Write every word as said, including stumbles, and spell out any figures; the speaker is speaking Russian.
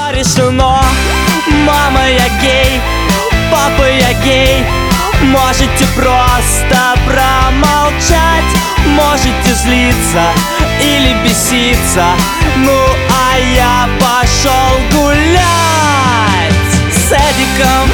решено. Мама, я гей, папа, я гей. Можете просто промолчать, можете злиться или беситься. Ну а я пошел гулять с Эдиком